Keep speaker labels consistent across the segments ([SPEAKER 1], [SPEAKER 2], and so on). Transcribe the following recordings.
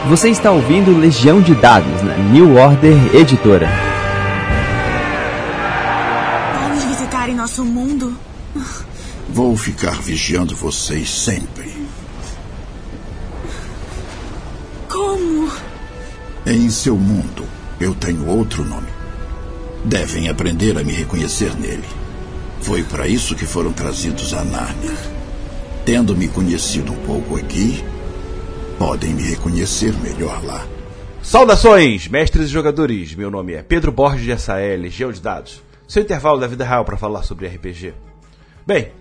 [SPEAKER 1] Você está ouvindo Legião de Dados na New Order Editora.
[SPEAKER 2] Vamos visitar em nosso mundo?
[SPEAKER 3] Vou ficar vigiando vocês sempre.
[SPEAKER 2] Como?
[SPEAKER 3] Em seu mundo, eu tenho outro nome. Devem aprender a me reconhecer nele. Foi para isso que foram trazidos a Nárnia. Tendo me conhecido um pouco aqui, podem me reconhecer melhor lá.
[SPEAKER 4] Saudações, mestres e jogadores. Meu nome é Pedro Borges de Assaé, Legião de Dados. Seu intervalo da vida real para falar sobre RPG. Bem,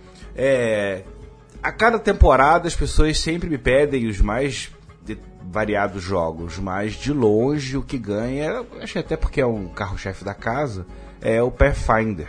[SPEAKER 4] a cada temporada as pessoas sempre me pedem os mais variados jogos, mas de longe o que ganha, acho que até porque é um carro-chefe da casa, é o Pathfinder.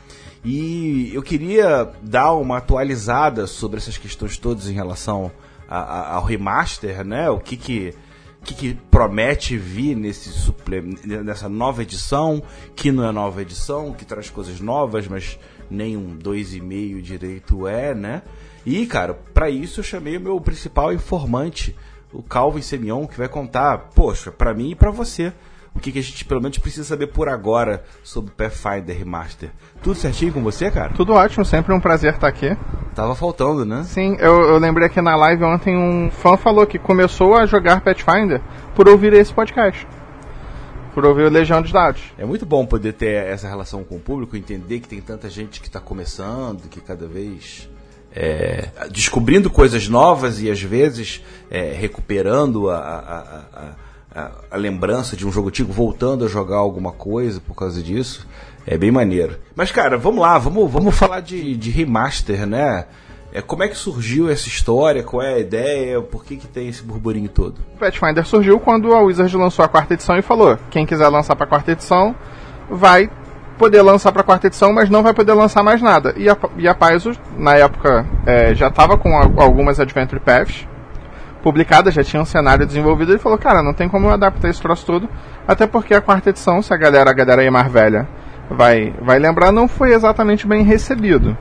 [SPEAKER 4] E eu queria dar uma atualizada sobre essas questões todas em relação ao remaster, né? O que promete vir nessa nova edição, que não é nova edição, que traz coisas novas, mas nem um 2,5 direito né? E, cara, para isso eu chamei o meu principal informante, o Calvin Semyon, que vai contar, poxa, pra mim e pra você, o que a gente pelo menos precisa saber por agora sobre o Pathfinder Remaster. Tudo certinho com você, cara?
[SPEAKER 5] Tudo ótimo, sempre um prazer estar aqui.
[SPEAKER 4] Tava faltando, né?
[SPEAKER 5] Sim, eu lembrei que na live ontem um fã falou que começou a jogar Pathfinder por ouvir esse podcast, por ouvir o Legião de Dados.
[SPEAKER 4] É muito bom poder ter essa relação com o público, entender que tem tanta gente que está começando, que cada vez descobrindo coisas novas e às vezes recuperando a lembrança de um jogo antigo, voltando a jogar alguma coisa por causa disso. É bem maneiro. Mas, cara, vamos lá, vamos falar de remaster, né? Como é que surgiu essa história? Qual é a ideia? Por que tem esse burburinho todo?
[SPEAKER 5] O Pathfinder surgiu quando a Wizard lançou a 4ª edição e falou: quem quiser lançar para a 4ª edição vai poder lançar para a 4ª edição, mas não vai poder lançar mais nada. E a Paizo, na época, já estava com algumas Adventure Paths publicadas, já tinha um cenário desenvolvido. Ele falou: cara, não tem como eu adaptar esse troço tudo, até porque a 4ª edição, se a galera aí mais velha vai lembrar, não foi exatamente bem recebido.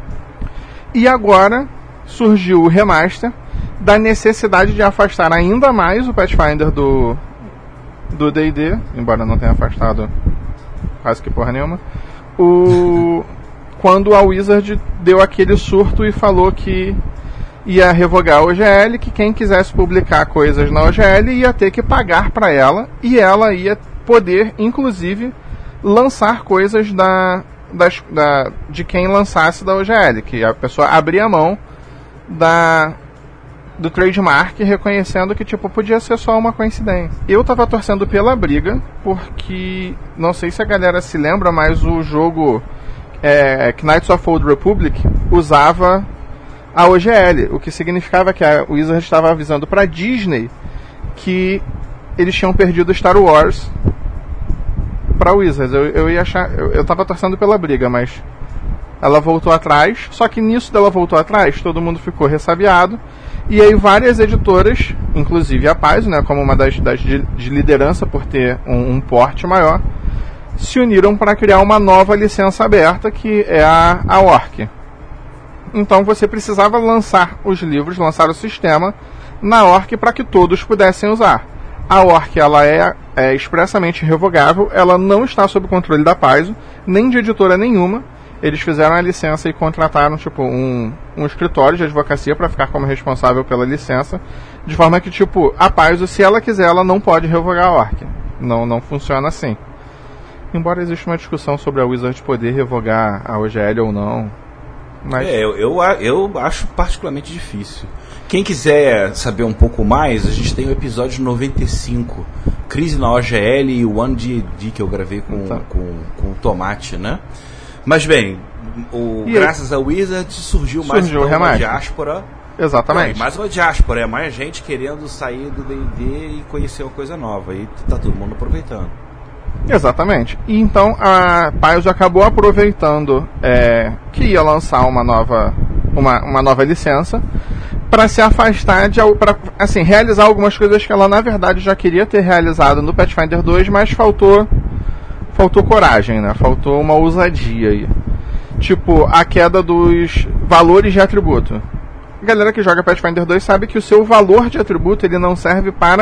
[SPEAKER 5] E agora surgiu o remaster da necessidade de afastar ainda mais o Pathfinder do D&D, embora não tenha afastado quase que porra nenhuma, quando a Wizard deu aquele surto e falou que ia revogar a OGL, que quem quisesse publicar coisas na OGL ia ter que pagar para ela, e ela ia poder, inclusive, lançar coisas de quem lançasse da OGL, que a pessoa abria a mão do trademark, reconhecendo que tipo podia ser só uma coincidência. Eu tava torcendo pela briga, porque não sei se a galera se lembra, mas o jogo Knights of Old Republic usava a OGL, o que significava que a Wizard estava avisando pra Disney que eles tinham perdido Star Wars pra Wizards. Eu tava torcendo pela briga, mas ela voltou atrás. Só que nisso dela voltou atrás, todo mundo ficou ressabiado. E aí várias editoras, inclusive a Paizo, né, como uma das de liderança por ter um porte maior, se uniram para criar uma nova licença aberta, que é a Orc. Então você precisava lançar os livros, lançar o sistema na Orc para que todos pudessem usar. A Orc, ela é expressamente revogável, ela não está sob controle da Paizo, nem de editora nenhuma. Eles fizeram a licença e contrataram tipo um escritório de advocacia para ficar como responsável pela licença, de forma que tipo a Paizo, se ela quiser, ela não pode revogar a Orc. Não funciona assim. Embora exista uma discussão sobre a Wizard poder revogar a OGL ou não. Mas
[SPEAKER 4] eu acho particularmente difícil. Quem quiser saber um pouco mais, a gente tem o episódio 95, Crise na OGL e o 1D&D, que eu gravei com o Tomate, né? Mas bem, graças a Wizard surgiu mais uma diáspora.
[SPEAKER 5] Exatamente.
[SPEAKER 4] Mais uma diáspora, mais gente querendo sair do D&D e conhecer uma coisa nova. E tá todo mundo aproveitando.
[SPEAKER 5] Exatamente. E então a Paizo acabou aproveitando que ia lançar uma nova licença para se afastar para assim, realizar algumas coisas que ela na verdade já queria ter realizado no Pathfinder 2, mas faltou coragem, né? Faltou uma ousadia aí. Tipo, a queda dos valores de atributo. A galera que joga Pathfinder 2 sabe que o seu valor de atributo ele não serve para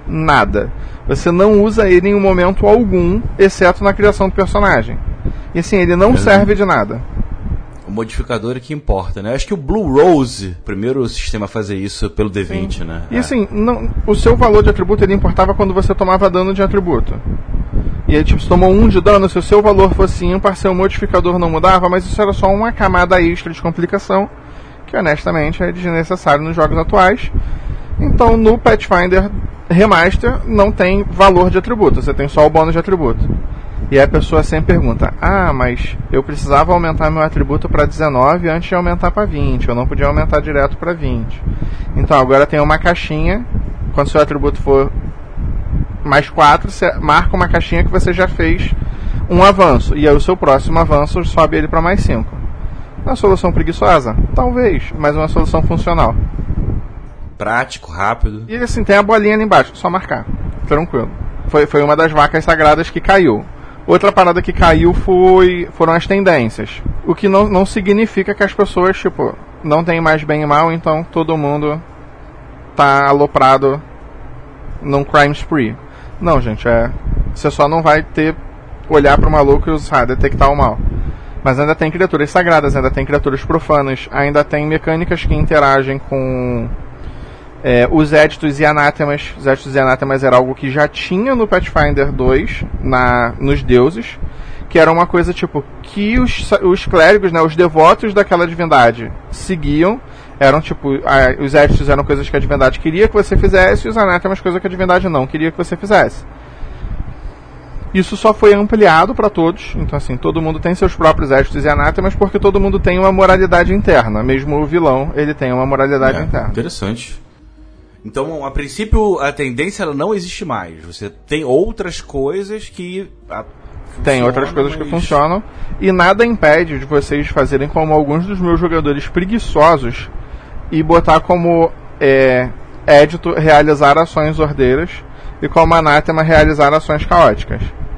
[SPEAKER 5] nada. Você não usa ele em um momento algum, exceto na criação do personagem. E assim, ele não serve de nada.
[SPEAKER 4] O modificador é que importa, né? Acho que o Blue Rose, primeiro sistema a fazer isso pelo D20,
[SPEAKER 5] Sim.
[SPEAKER 4] né?
[SPEAKER 5] E assim, o seu valor de atributo ele importava quando você tomava dano de atributo. E aí, tipo, se tomou 1 de dano, se o seu valor fosse ímpar, seu modificador não mudava, mas isso era só uma camada extra de complicação, que honestamente é desnecessário nos jogos atuais. Então, no Pathfinder Remaster, não tem valor de atributo, você tem só o bônus de atributo. E aí a pessoa sempre pergunta, mas eu precisava aumentar meu atributo para 19 antes de aumentar para 20, eu não podia aumentar direto para 20. Então agora tem uma caixinha, quando seu atributo for mais 4, você marca uma caixinha que você já fez um avanço, e aí o seu próximo avanço sobe ele para mais 5. Uma solução preguiçosa? Talvez, mas uma solução funcional.
[SPEAKER 4] Prático, rápido.
[SPEAKER 5] E assim, tem a bolinha ali embaixo, só marcar, tranquilo. Foi uma das vacas sagradas que caiu. Outra parada que caiu foram as tendências. O que não significa que as pessoas, tipo, não tem mais bem e mal, então todo mundo tá aloprado num crime spree. Não, gente, você só não vai olhar pro maluco e detectar o mal. Mas ainda tem criaturas sagradas, ainda tem criaturas profanas, ainda tem mecânicas que interagem com os éditos e anátemas. Os éditos e anátemas era algo que já tinha no Pathfinder 2, nos deuses, que era uma coisa tipo que os clérigos, né, os devotos daquela divindade seguiam. Eram tipo, os éditos eram coisas que a divindade queria que você fizesse, e os anátemas coisas que a divindade não queria que você fizesse. Isso só foi ampliado para todos, então assim, todo mundo tem seus próprios éditos e anátemas, porque todo mundo tem uma moralidade interna. Mesmo o vilão, ele tem uma moralidade interna.
[SPEAKER 4] Interessante. Então, a princípio, a tendência ela não existe mais. Você tem outras coisas que
[SPEAKER 5] tem outras coisas que funcionam, e nada impede de vocês fazerem como alguns dos meus jogadores preguiçosos e botar como édito realizar ações ordeiras e como anátema realizar ações caóticas.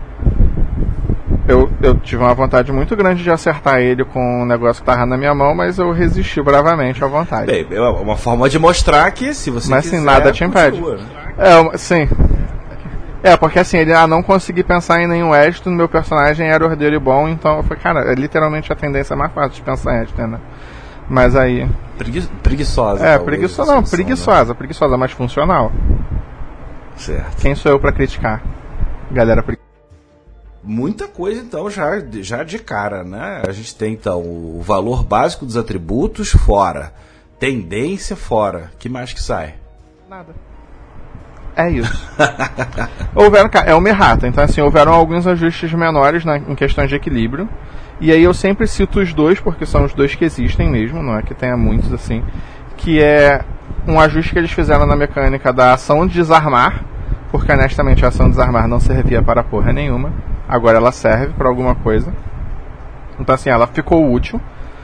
[SPEAKER 5] Eu tive uma vontade muito grande de acertar ele com um negócio que estava na minha mão, mas eu resisti bravamente à vontade.
[SPEAKER 4] Bem, é uma forma de mostrar que se você
[SPEAKER 5] mas
[SPEAKER 4] quiser,
[SPEAKER 5] assim, nada te impede.
[SPEAKER 4] Continua, né?
[SPEAKER 5] Sim. Porque assim, ele não consegui pensar em nenhum édito, no meu personagem era ordeiro e bom, então eu falei, cara, é literalmente a tendência mais fácil de pensar em édito, né? Mas aí...
[SPEAKER 4] Preguiçosa.
[SPEAKER 5] Preguiçosa, mas funcional.
[SPEAKER 4] Certo.
[SPEAKER 5] Quem sou eu pra criticar? Galera preguiçosa.
[SPEAKER 4] Muita coisa, então, já de cara, né? A gente tem, então, o valor básico dos atributos fora. Tendência fora. Que mais que sai?
[SPEAKER 5] Nada. É isso. É uma errata. Então, assim, houveram alguns ajustes menores em questões de equilíbrio. E aí eu sempre cito os dois, porque são os dois que existem mesmo, não é que tenha muitos, assim. Que é um ajuste que eles fizeram na mecânica da ação de desarmar, porque honestamente a ação de desarmar não servia para porra nenhuma. Agora ela serve para alguma coisa. Então assim, ela ficou útil.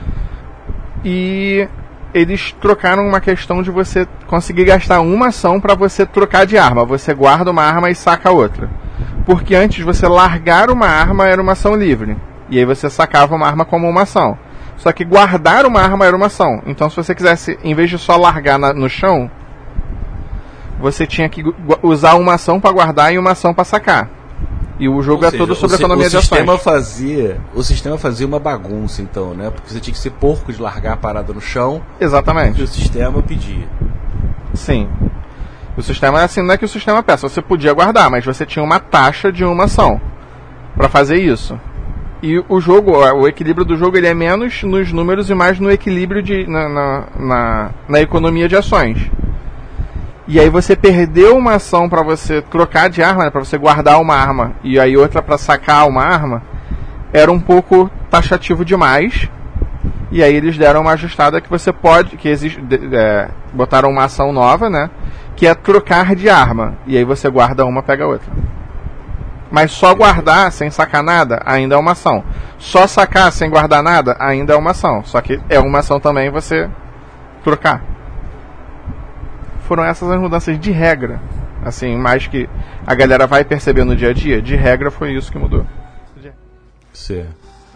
[SPEAKER 5] E eles trocaram uma questão de você conseguir gastar uma ação para você trocar de arma. Você guarda uma arma e saca outra. Porque antes você largar uma arma era uma ação livre. E aí você sacava uma arma como uma ação. Só que guardar uma arma era uma ação. Então se você quisesse, em vez de só largar no chão, você tinha que usar uma ação para guardar e uma ação para sacar. E o jogo todo sobre economia de ações.
[SPEAKER 4] O sistema fazia uma bagunça, então, né? Porque você tinha que ser porco de largar a parada no chão.
[SPEAKER 5] Exatamente.
[SPEAKER 4] E o sistema pedia.
[SPEAKER 5] Sim. O sistema, assim, não é que o sistema peça. Você podia guardar, mas você tinha uma taxa de uma ação para fazer isso. E o jogo, o equilíbrio do jogo, ele é menos nos números e mais no equilíbrio na economia de ações. E aí você perdeu uma ação para você trocar de arma, né, para você guardar uma arma, e aí outra para sacar uma arma, era um pouco taxativo demais. E aí eles deram uma ajustada que você pode, que existe, botaram uma ação nova, né, que é trocar de arma. E aí você guarda uma, pega a outra. Mas só guardar sem sacar nada ainda é uma ação. Só sacar sem guardar nada ainda é uma ação. Só que é uma ação também você trocar. Foram essas as mudanças de regra. Assim, mais que a galera vai perceber no dia a dia. De regra foi isso que mudou.
[SPEAKER 4] Certo.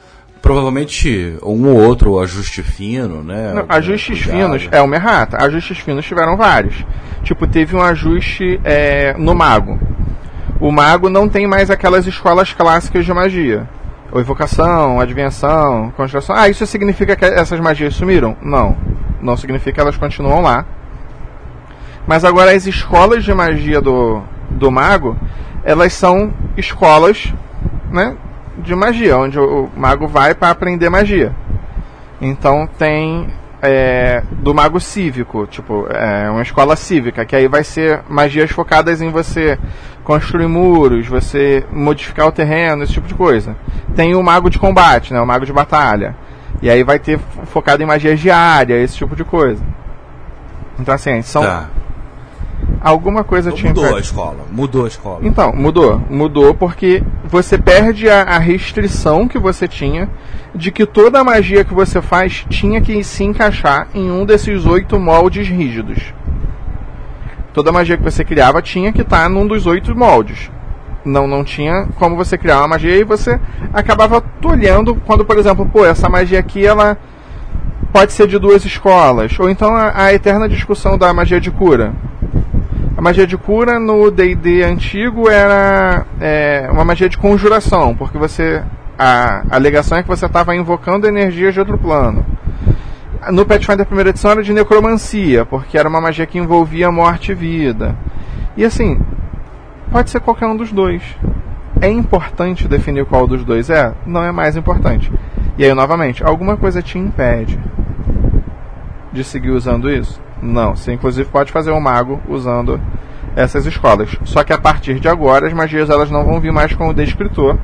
[SPEAKER 4] provavelmente um ou outro ajuste fino, né?
[SPEAKER 5] Não, ajustes finos é uma errata. Ajustes finos tiveram vários. Tipo, teve um ajuste no mago. O mago não tem mais aquelas escolas clássicas de magia. Ou invocação, adivinhação, conjuração. Ah, isso significa que essas magias sumiram? Não. Não significa que elas continuam lá. Mas agora as escolas de magia do mago, elas são escolas, né, de magia, onde o mago vai para aprender magia. Então tem do mago cívico, tipo, uma escola cívica, que aí vai ser magias focadas em você construir muros, você modificar o terreno, esse tipo de coisa. Tem o mago de combate, né, o mago de batalha. E aí vai ter focado em magias de área, esse tipo de coisa. Então assim, são...
[SPEAKER 4] Tá.
[SPEAKER 5] Alguma coisa
[SPEAKER 4] então,
[SPEAKER 5] tinha...
[SPEAKER 4] Mudou a escola.
[SPEAKER 5] Então, mudou porque você perde a restrição que você tinha de que toda a magia que você faz tinha que se encaixar em um desses 8 moldes rígidos. Toda a magia que você criava tinha que estar num dos 8 moldes. Não tinha como você criar uma magia e você acabava tolhendo quando, por exemplo, essa magia aqui, ela pode ser de 2 escolas. Ou então a eterna discussão da magia de cura. A magia de cura no D&D antigo era uma magia de conjuração, porque a alegação é que você estava invocando energias de outro plano. No Pathfinder primeira edição era de necromancia, porque era uma magia que envolvia morte e vida. E assim, pode ser qualquer um dos dois. É importante definir qual dos dois é? Não é mais importante. E aí, novamente, alguma coisa te impede de seguir usando isso? Não, você inclusive pode fazer um mago usando essas escolas. Só que a partir de agora as magias elas não vão vir mais com o descritor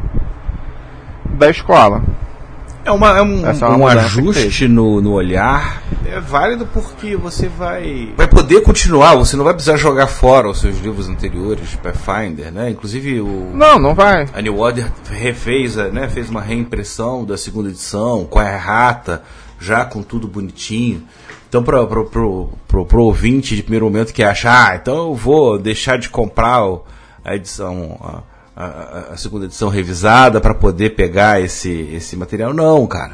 [SPEAKER 5] da escola.
[SPEAKER 4] É um ajuste no olhar. É válido porque você vai poder continuar, você não vai precisar jogar fora os seus livros anteriores, Pathfinder, né? Inclusive
[SPEAKER 5] Não vai.
[SPEAKER 4] A New Order fez uma reimpressão da segunda edição com a errata, já com tudo bonitinho. Então, pro ouvinte de primeiro momento que acha, então eu vou deixar de comprar a edição, a segunda edição revisada para poder pegar esse material. Não, cara.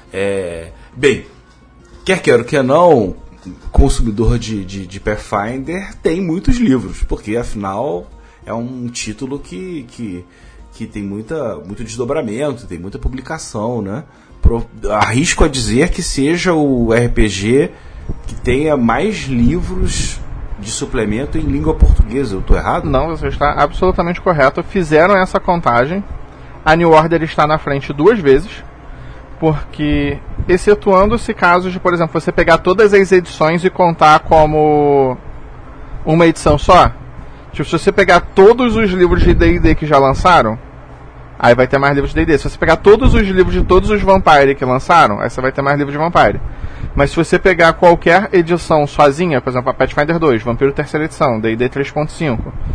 [SPEAKER 4] Bem, quer queira ou quer não, consumidor de Pathfinder tem muitos livros, porque afinal é um título que tem muito desdobramento, tem muita publicação, né? Arrisco a dizer que seja o RPG que tenha mais livros de suplemento em língua portuguesa. Eu estou errado?
[SPEAKER 5] Não, você está absolutamente correto. Fizeram essa contagem. A New Order está na frente 2 vezes, porque, excetuando-se casos de, por exemplo, você pegar todas as edições e contar como uma edição só. Tipo, se você pegar todos os livros de D&D que já lançaram, aí vai ter mais livros de D&D. Se você pegar todos os livros de todos os Vampire que lançaram, aí você vai ter mais livros de Vampire. Mas se você pegar qualquer edição sozinha, por exemplo, a Pathfinder 2, Vampiro terceira edição, D&D 3.5,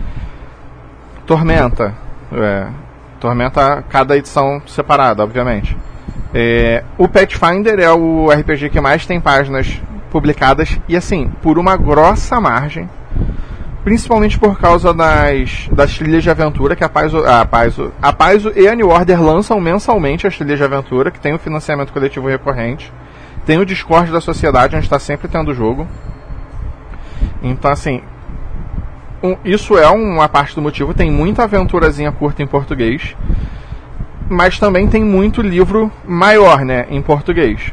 [SPEAKER 5] Tormenta, Tormenta cada edição separada, obviamente. O Pathfinder é o RPG que mais tem páginas publicadas, e assim, por uma grossa margem, principalmente por causa das trilhas de aventura, que a Paizo e a New Order lançam mensalmente as trilhas de aventura, que tem o financiamento coletivo recorrente, tem o Discord da sociedade, onde está sempre tendo jogo. Então, assim, isso é uma parte do motivo. Tem muita aventurazinha curta em português, mas também tem muito livro maior, né, em português.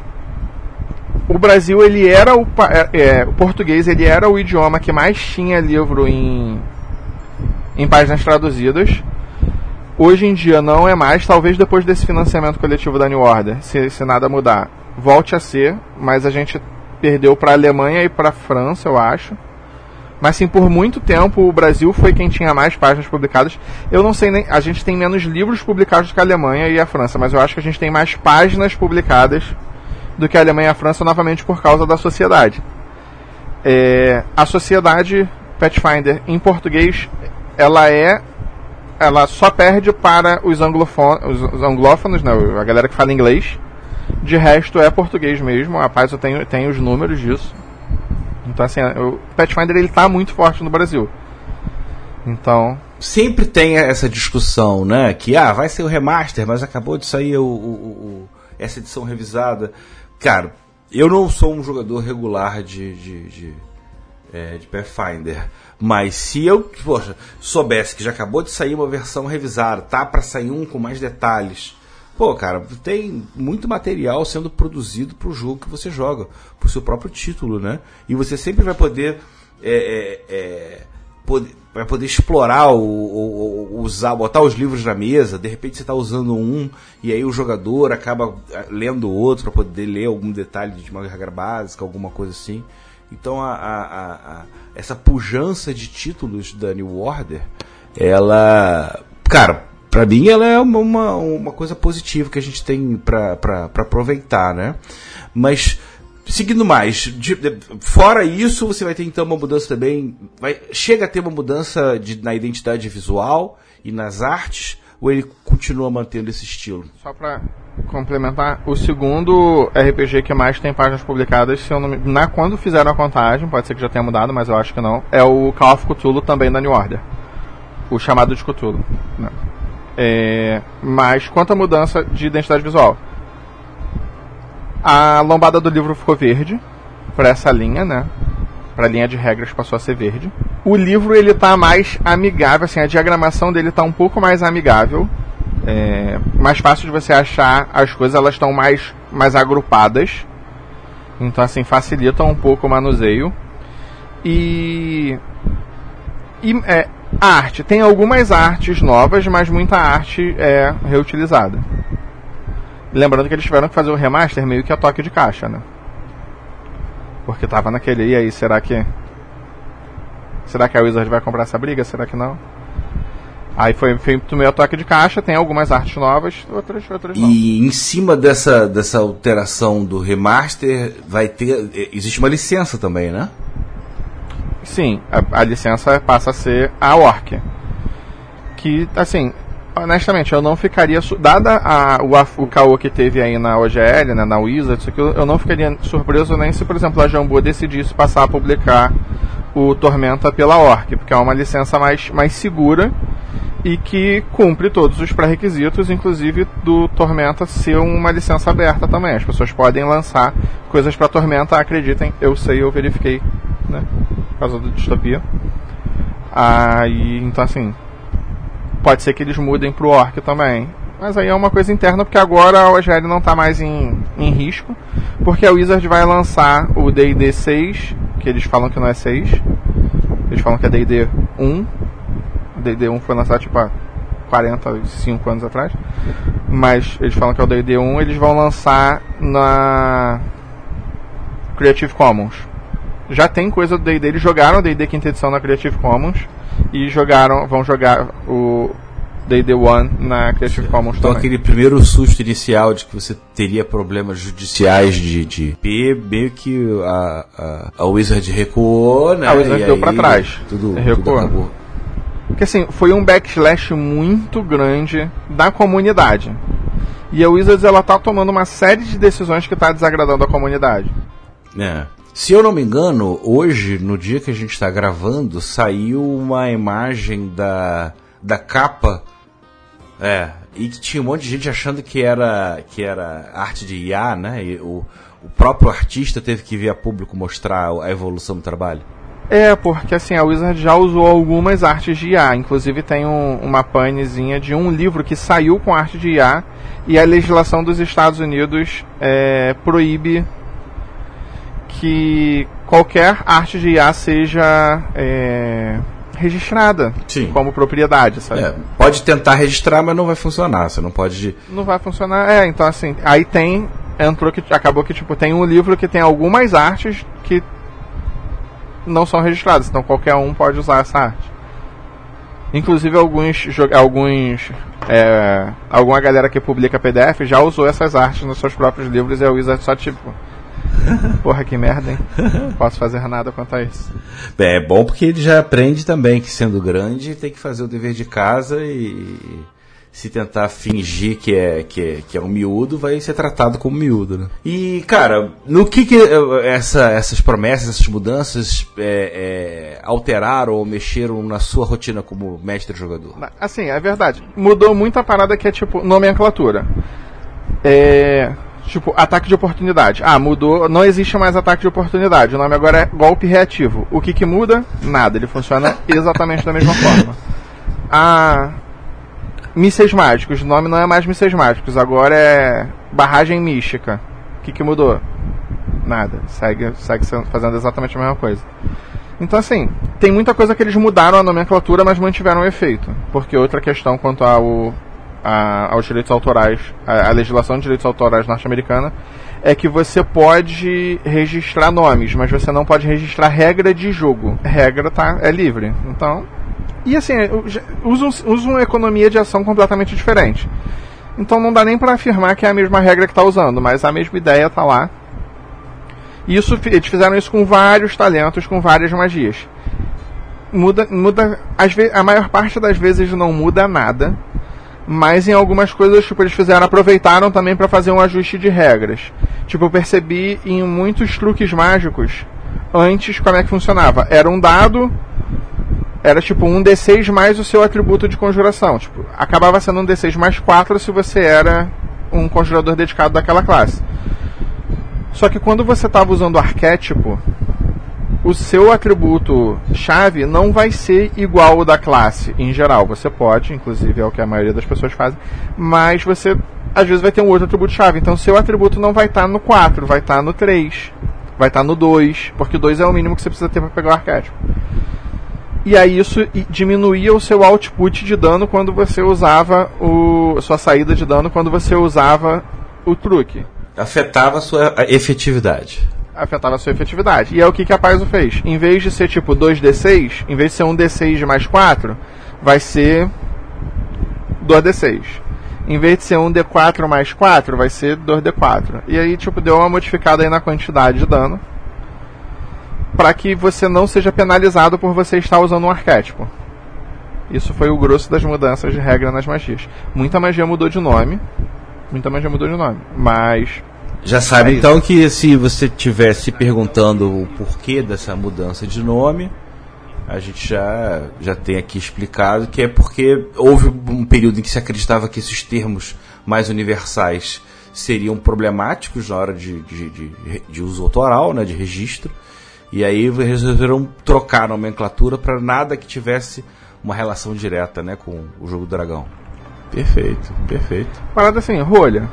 [SPEAKER 5] O Brasil, ele era o português, ele era o idioma que mais tinha livro em páginas traduzidas. Hoje em dia não é mais, talvez depois desse financiamento coletivo da New Order, se nada mudar, volte a ser, mas a gente perdeu para a Alemanha e para a França, eu acho. Mas sim, por muito tempo o Brasil foi quem tinha mais páginas publicadas. Eu não sei nem, a gente tem menos livros publicados do que a Alemanha e a França, mas eu acho que a gente tem mais páginas publicadas do que a Alemanha e a França, novamente por causa da sociedade. A sociedade Pathfinder em português, ela só perde para os anglófonos, né, a galera que fala inglês. De resto é português mesmo. A Paizo tem os números disso. Então, assim, o Pathfinder ele tá muito forte no Brasil. Então,
[SPEAKER 4] sempre tem essa discussão, né? Que vai ser o remaster, mas acabou de sair o essa edição revisada. Cara, eu não sou um jogador regular de Pathfinder, mas se eu soubesse que já acabou de sair uma versão revisada, tá para sair um com mais detalhes, pô, cara, tem muito material sendo produzido pro jogo que você joga, pro seu próprio título, né? E você sempre vai poder vai poder explorar usar, botar os livros na mesa. De repente você está usando um e aí o jogador acaba lendo outro para poder ler algum detalhe de uma regra básica, alguma coisa assim. Então essa pujança de títulos da New Order, ela, cara, para mim ela é uma coisa positiva que a gente tem para aproveitar, né? Mas seguindo mais, fora isso, você vai ter então uma mudança também, chega a ter uma mudança na identidade visual e nas artes, ou ele continua mantendo esse estilo? Só para
[SPEAKER 5] complementar, o segundo RPG que mais tem páginas publicadas, se eu não me... quando fizeram a contagem, pode ser que já tenha mudado, mas eu acho que não, é o Call of Cthulhu também da New Order, o chamado de Cthulhu, né? Mas quanto à mudança de identidade visual, a lombada do livro ficou verde para essa linha, né? Para a linha de regras passou a ser verde. O livro ele tá mais amigável, assim, a diagramação dele tá um pouco mais amigável, mais fácil de você achar as coisas, elas estão mais agrupadas, então assim facilita um pouco o manuseio. E a arte tem algumas artes novas, mas muita arte é reutilizada. Lembrando que eles tiveram que fazer o remaster meio que a toque de caixa, né? Porque tava naquele, e aí, será que a Wizard vai comprar essa briga? Será que não? Aí foi meio a toque de caixa, tem algumas artes novas, outras não.
[SPEAKER 4] E em cima dessa alteração do remaster, existe uma licença também, né?
[SPEAKER 5] Sim, a licença passa a ser a Orc. Que, assim, honestamente, eu não ficaria... Dada o caô que teve aí na OGL, né, na Wizard, isso aqui, eu não ficaria surpreso nem se, por exemplo, a Jambô decidisse passar a publicar o Tormenta pela Orc, porque é uma licença mais segura e que cumpre todos os pré-requisitos, inclusive do Tormenta ser uma licença aberta também. As pessoas podem lançar coisas para Tormenta, acreditem, eu verifiquei, né, por causa da distopia. Então, assim, pode ser que eles mudem pro Orc também. Mas aí é uma coisa interna, porque agora a OGL não está mais em risco, porque a Wizard vai lançar o D&D 6, que eles falam que não é 6, eles falam que é D&D 1. O D&D 1 foi lançado tipo há 45 anos atrás, mas eles falam que é o D&D 1, eles vão lançar na Creative Commons. Já tem coisa do D&D, eles jogaram o D&D quinta edição na Creative Commons e vão jogar o D&D 1 na Creative Commons
[SPEAKER 4] então,
[SPEAKER 5] também.
[SPEAKER 4] Aquele primeiro susto inicial de que você teria problemas judiciais de IP, meio que a Wizard recuou, né?
[SPEAKER 5] A Wizard deu pra trás.
[SPEAKER 4] Tudo
[SPEAKER 5] acabou. Porque assim, foi um backslash muito grande da comunidade. E a Wizards, ela tá tomando uma série de decisões que tá desagradando a comunidade.
[SPEAKER 4] Se eu não me engano, hoje, no dia que a gente está gravando, saiu uma imagem da capa, e que tinha um monte de gente achando que era arte de IA, né? E o próprio artista teve que vir a público mostrar a evolução do trabalho.
[SPEAKER 5] Porque assim, a Wizard já usou algumas artes de IA, inclusive tem uma panezinha de um livro que saiu com arte de IA, e a legislação dos Estados Unidos proíbe que qualquer arte de IA seja registrada.
[SPEAKER 4] Sim.
[SPEAKER 5] Como propriedade, sabe?
[SPEAKER 4] Pode tentar registrar, mas não vai funcionar. Você não pode...
[SPEAKER 5] Não vai funcionar. Então assim, aí acabou que tipo, tem um livro que tem algumas artes que não são registradas, então qualquer um pode usar essa arte. Inclusive alguma galera que publica PDF já usou essas artes nos seus próprios livros, e a Wizard só tipo... Porra, que merda, hein? Não posso fazer nada quanto a isso.
[SPEAKER 4] É bom porque ele já aprende também que, sendo grande, tem que fazer o dever de casa, e se tentar fingir que é um miúdo, vai ser tratado como miúdo, né? E, cara, no que essas promessas, essas mudanças alteraram ou mexeram na sua rotina como mestre jogador?
[SPEAKER 5] Assim, é verdade. Mudou muito a parada que é tipo nomenclatura. Tipo, ataque de oportunidade. Ah, mudou, não existe mais ataque de oportunidade. O nome agora é golpe reativo. O que muda? Nada, ele funciona exatamente da mesma forma. Mísseis mágicos, o nome não é mais mísseis mágicos, agora é barragem mística. O que mudou? Nada, segue fazendo exatamente a mesma coisa. Então assim, tem muita coisa que eles mudaram a nomenclatura, mas mantiveram o efeito. Porque outra questão quanto aos direitos autorais, a legislação de direitos autorais norte-americana, é que você pode registrar nomes, mas você não pode registrar regra de jogo. Regra é livre. Então, e assim, usam uma economia de ação completamente diferente. Então não dá nem para afirmar que é a mesma regra que está usando, mas a mesma ideia está lá. E eles fizeram isso com vários talentos, com várias magias. Muda a maior parte das vezes não muda nada, mas em algumas coisas, tipo, eles aproveitaram também para fazer um ajuste de regras. Tipo, eu percebi em muitos truques mágicos, antes como é que funcionava. Era um dado, era tipo um D6 mais o seu atributo de conjuração. Tipo, acabava sendo um D6 mais 4 se você era um conjurador dedicado daquela classe. Só que quando você estava usando o arquétipo, o seu atributo chave não vai ser igual ao da classe em geral. Você pode, inclusive é o que a maioria das pessoas fazem, mas você às vezes vai ter um outro atributo chave. Então o seu atributo não vai estar no 4, vai estar no 3, vai estar no 2, porque 2 é o mínimo que você precisa ter para pegar o arquétipo. E aí isso diminuía o seu output de dano quando você usava sua saída de dano quando você usava o truque.
[SPEAKER 4] Afetava a sua efetividade.
[SPEAKER 5] Afetava a sua efetividade. E é o que a Paizo fez. Em vez de ser tipo 2d6, em vez de ser um d6 de mais 4, vai ser 2d6. Em vez de ser um d4 mais 4, vai ser 2d4. E aí tipo deu uma modificada aí na quantidade de dano, para que você não seja penalizado por você estar usando um arquétipo. Isso foi o grosso das mudanças de regra nas magias. Muita magia mudou de nome, mas...
[SPEAKER 4] Já sabe então que se você estiver se perguntando o porquê dessa mudança de nome, a gente já tem aqui explicado que é porque houve um período em que se acreditava que esses termos mais universais seriam problemáticos na hora de uso autoral, né, de registro, e aí resolveram trocar a nomenclatura para nada que tivesse uma relação direta, né, com o jogo do dragão. Perfeito.
[SPEAKER 5] Parada assim, rolha.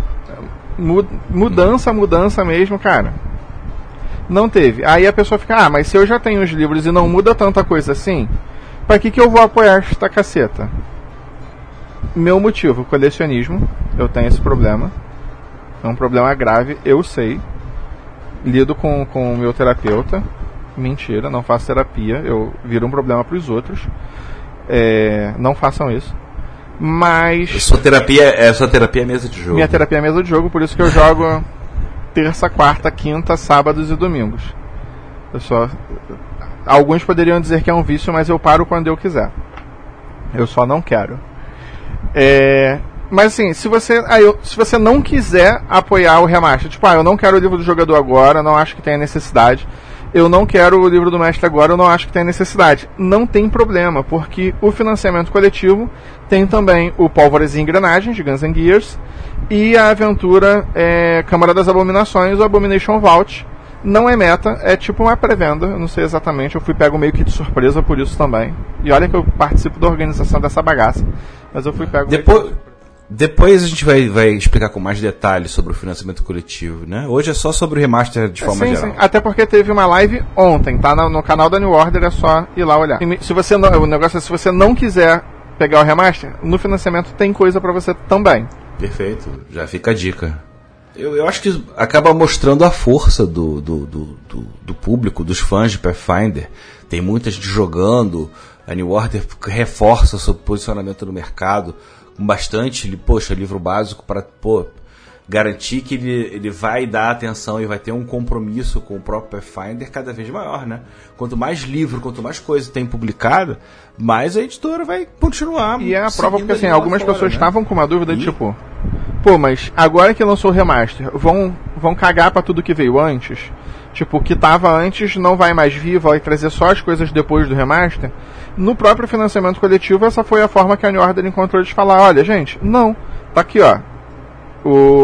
[SPEAKER 5] Mudança mesmo, cara. Não teve. Aí a pessoa fica, mas se eu já tenho os livros e não muda tanta coisa assim, pra que eu vou apoiar esta caceta? Meu motivo, colecionismo. Eu tenho esse problema. É um problema grave, eu sei. Lido com o meu terapeuta. Mentira, não faço terapia. Eu viro um problema pros outros. Não façam isso. Mas...
[SPEAKER 4] Sua terapia é mesa de jogo.
[SPEAKER 5] Minha terapia é mesa de jogo, por isso que eu jogo terça, quarta, quinta, sábados e domingos. Alguns poderiam dizer que é um vício, mas eu paro quando eu quiser. Eu só não quero. Mas assim, se você não quiser apoiar o remaster, tipo, eu não quero o livro do jogador agora, não acho que tenha necessidade. Eu não quero o livro do mestre agora, eu não acho que tenha necessidade. Não tem problema, porque o financiamento coletivo tem também o Pólvoras e Engrenagens, de Guns N' Gears, e a aventura Câmara das Abominações, o Abomination Vault. Não é meta, é tipo uma pré-venda, eu não sei exatamente, eu fui pego meio que de surpresa por isso também. E olha que eu participo da organização dessa bagaça, mas eu fui pego
[SPEAKER 4] Depois a gente vai explicar com mais detalhes sobre o financiamento coletivo, né? Hoje é só sobre o remaster de forma geral. Sim.
[SPEAKER 5] Até porque teve uma live ontem, tá? No canal da New Order, é só ir lá olhar. O negócio é, se você não quiser pegar o remaster, no financiamento tem coisa pra você também.
[SPEAKER 4] Perfeito, já fica a dica. Eu acho que acaba mostrando a força do público, dos fãs de Pathfinder. Tem muita gente jogando, a New Order reforça o seu posicionamento no mercado com bastante, livro básico para garantir que ele vai dar atenção e vai ter um compromisso com o próprio Pathfinder cada vez maior, né? Quanto mais livro, quanto mais coisa tem publicado, mais a editora vai continuar.
[SPEAKER 5] E é a prova porque assim, algumas pessoas estavam com uma dúvida de tipo, mas agora que lançou o remaster, vão cagar pra tudo que veio antes? Tipo, o que tava antes não vai mais vir, vai trazer só as coisas depois do remaster. No próprio financiamento coletivo, essa foi a forma que a New Order encontrou de falar, olha, gente, não, tá aqui, ó,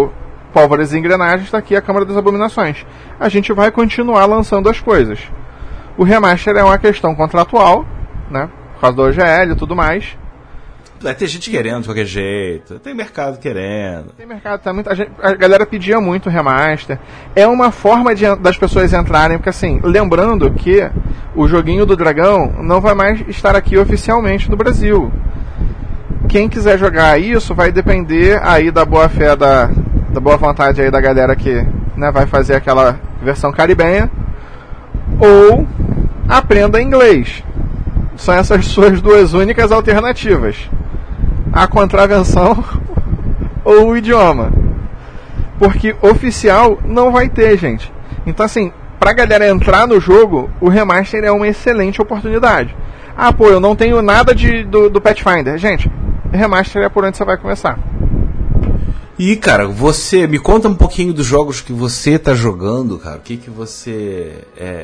[SPEAKER 5] pólvoras e engrenagens, está aqui a Câmara das Abominações. A gente vai continuar lançando as coisas. O remaster é uma questão contratual, né? Por causa do OGL e tudo mais.
[SPEAKER 4] Vai ter gente querendo de qualquer jeito. Tem mercado querendo.
[SPEAKER 5] Tem mercado, tá muito, a galera pedia muito remaster. É uma forma das pessoas entrarem, porque assim, lembrando que o joguinho do Dragão não vai mais estar aqui oficialmente no Brasil. Quem quiser jogar isso vai depender aí da boa fé, da boa vontade aí da galera que, né, vai fazer aquela versão caribenha, ou aprenda inglês. São essas suas duas únicas alternativas: a contravenção ou o idioma. Porque oficial não vai ter, gente. Então assim, pra galera entrar no jogo, o remaster é uma excelente oportunidade. Ah, pô, eu não tenho nada do Pathfinder. Gente, remaster é por onde você vai começar.
[SPEAKER 4] E, cara, você me conta um pouquinho dos jogos que você tá jogando, cara. O que você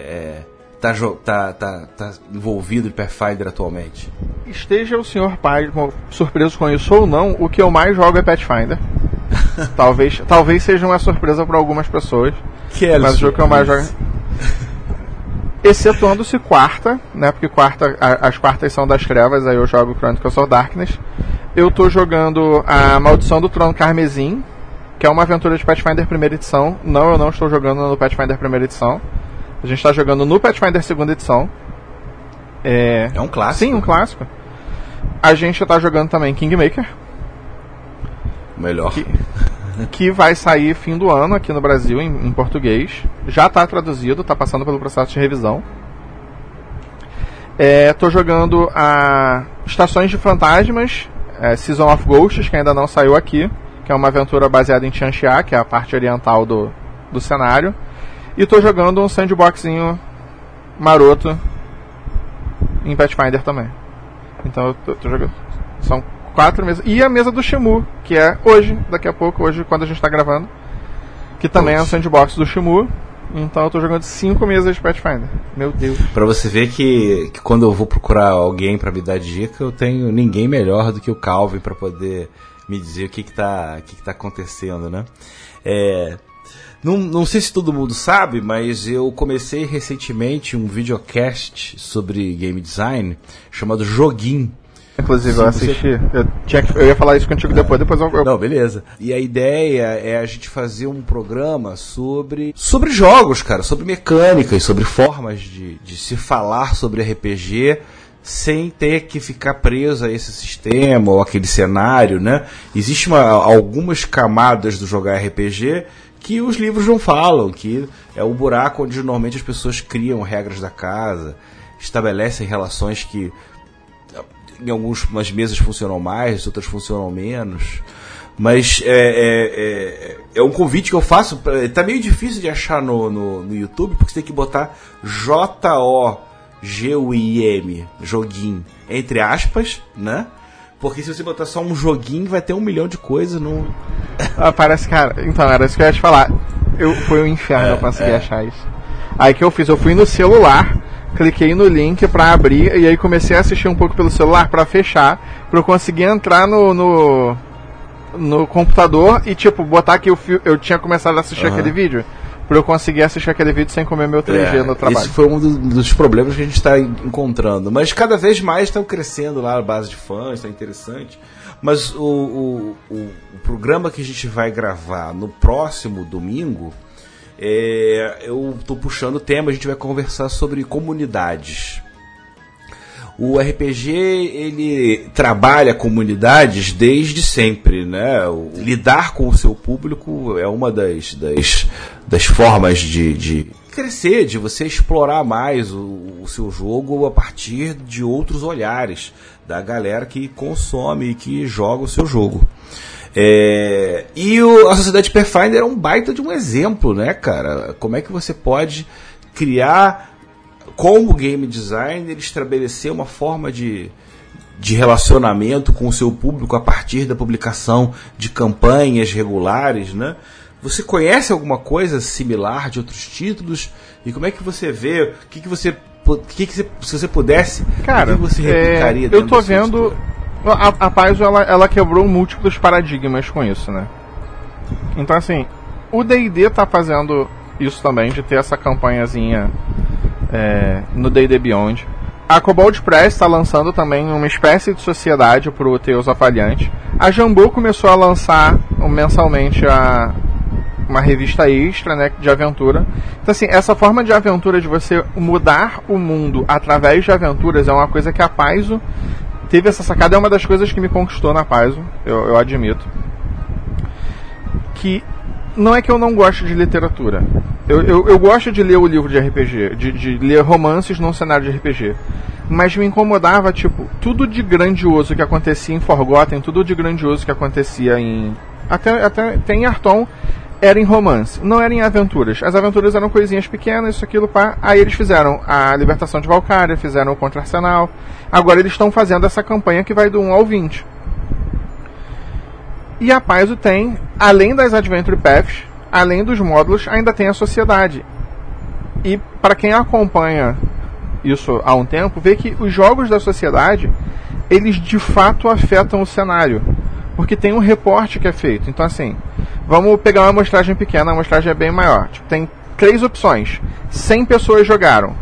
[SPEAKER 4] tá envolvido em Pathfinder atualmente?
[SPEAKER 5] Esteja o senhor pai surpreso com isso ou não, o que eu mais jogo é Pathfinder. talvez seja uma surpresa para algumas pessoas. Mas o jogo que eu mais jogo, excetuando-se quarta, né? Porque as quartas são das trevas, aí eu jogo Chronicles of Darkness. Eu tô jogando a Maldição do Trono Carmesim, que é uma aventura de Pathfinder primeira edição. Não, eu não estou jogando no Pathfinder primeira edição. A gente está jogando no Pathfinder segunda edição.
[SPEAKER 4] É um clássico.
[SPEAKER 5] Sim, um clássico. A gente está jogando também Kingmaker.
[SPEAKER 4] Melhor.
[SPEAKER 5] Que vai sair fim do ano aqui no Brasil, em português. Já está traduzido, está passando pelo processo de revisão. Tô jogando a Estações de Fantasmas, Season of Ghosts, que ainda não saiu aqui, que é uma aventura baseada em Tianxia, que é a parte oriental do cenário. E tô jogando um sandboxinho maroto em Pathfinder também. Então eu tô jogando. São 4 mesas. E a mesa do Shimu, que é hoje, daqui a pouco, hoje quando a gente tá gravando. Que também é um sandbox do Shimu. Então eu tô jogando 5 mesas de Pathfinder. Meu Deus.
[SPEAKER 4] Pra você ver que quando eu vou procurar alguém pra me dar dica, eu tenho ninguém melhor do que o Calvin pra poder me dizer o que tá acontecendo, né? Não sei se todo mundo sabe, mas eu comecei recentemente um videocast sobre game design chamado Joguinho.
[SPEAKER 5] Inclusive, eu assisti. Eu ia falar isso contigo depois eu...
[SPEAKER 4] Não, beleza. E a ideia é a gente fazer um programa sobre jogos, cara, sobre mecânicas, sobre formas de se falar sobre RPG sem ter que ficar preso a esse sistema ou aquele cenário, né? Existem algumas camadas do jogar RPG que os livros não falam, que é o buraco onde normalmente as pessoas criam regras da casa, estabelecem relações que em algumas mesas funcionam mais, outras funcionam menos. Mas é um convite que eu faço. Tá meio difícil de achar no YouTube, porque você tem que botar JOGUIM, joguinho, entre aspas, né? Porque se você botar só um joguinho, vai ter 1 milhão de coisas. Não...
[SPEAKER 5] parece, cara. Então, era isso que eu ia te falar. Foi um inferno eu conseguir achar isso. Aí que eu fiz? Eu fui no celular, cliquei no link pra abrir, e aí comecei a assistir um pouco pelo celular pra fechar, pra eu conseguir entrar no computador e, tipo, botar que eu tinha começado a assistir aquele vídeo, pra eu conseguir assistir aquele vídeo sem comer meu 3G no trabalho.
[SPEAKER 4] Isso foi um dos problemas que a gente está encontrando. Mas cada vez mais estão crescendo lá a base de fãs, está interessante. Mas o programa que a gente vai gravar no próximo domingo, eu estou puxando o tema, a gente vai conversar sobre comunidades. O RPG, ele trabalha comunidades desde sempre, né? Lidar com o seu público é uma das formas de crescer, de você explorar mais o seu jogo a partir de outros olhares da galera que consome e que joga o seu jogo. E a Sociedade Pathfinder é um baita de um exemplo, né, cara? Como é que você pode criar, como game designer, estabelecer uma forma de relacionamento com o seu público a partir da publicação de campanhas regulares, né? Você conhece alguma coisa similar de outros títulos? E como é que você vê? Se você pudesse,
[SPEAKER 5] cara,
[SPEAKER 4] o que você replicaria?
[SPEAKER 5] Eu tô vendo... A Paizo, ela quebrou múltiplos paradigmas com isso, né? Então, assim, o D&D tá fazendo isso também, de ter essa campanhazinha no D&D Beyond. A Kobold Press está lançando também uma espécie de sociedade pro Tales of Alliance. A Jambô começou a lançar mensalmente uma revista extra, né, de aventura. Então, assim, essa forma de aventura, de você mudar o mundo através de aventuras, é uma coisa que a Paizo teve essa sacada. É uma das coisas que me conquistou na Paizo, eu admito. Que não é que eu não gosto de literatura. Eu gosto de ler o livro de RPG, de ler romances num cenário de RPG. Mas me incomodava, tipo, tudo de grandioso que acontecia em Forgotten, tudo de grandioso que acontecia em... Até em Arton, era em romance, não era em aventuras. As aventuras eram coisinhas pequenas, isso, aquilo, pá. Aí eles fizeram a Libertação de Valkyria, fizeram o Contra-Arsenal. Agora eles estão fazendo essa campanha que vai do 1 ao 20. E a Paizo tem, além das Adventure Paths, além dos módulos, ainda tem a sociedade. E para quem acompanha isso há um tempo, vê que os jogos da sociedade, eles de fato afetam o cenário. Porque tem um reporte que é feito. Então, assim, vamos pegar uma amostragem pequena, a amostragem é bem maior. Tipo, tem 3 opções. 100 pessoas jogaram.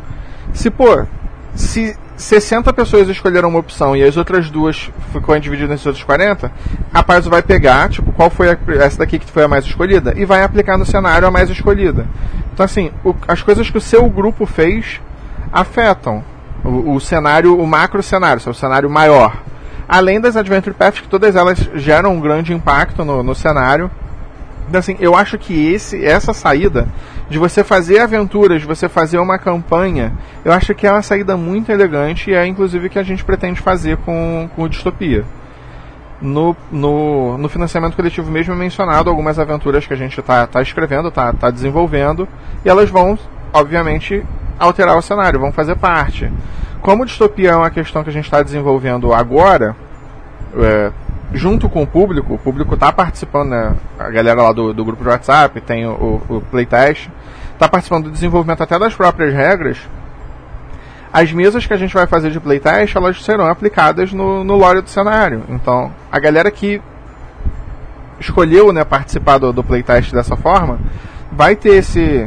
[SPEAKER 5] Se 60 pessoas escolheram uma opção e as outras 2 ficou divididas nesses outros 40, a Paizo vai pegar, tipo, qual foi essa daqui que foi a mais escolhida, e vai aplicar no cenário a mais escolhida. Então, assim, as coisas que o seu grupo fez afetam o cenário, o macro cenário, o cenário maior. Além das Adventure Paths, que todas elas geram um grande impacto no cenário. Então, assim, eu acho que essa saída de você fazer aventuras, de você fazer uma campanha, eu acho que é uma saída muito elegante e é inclusive o que a gente pretende fazer com o Distopia. No financiamento coletivo mesmo é mencionado algumas aventuras que a gente está escrevendo, está desenvolvendo, e elas vão, obviamente, alterar o cenário, vão fazer parte. Como Distopia é uma questão que a gente está desenvolvendo agora, junto com o público está participando, né? A galera lá do grupo de WhatsApp, tem o Playtest, está participando do desenvolvimento até das próprias regras. As mesas que a gente vai fazer de Playtest, elas serão aplicadas no lore do cenário. Então, a galera que escolheu, né, participar do Playtest dessa forma, vai ter esse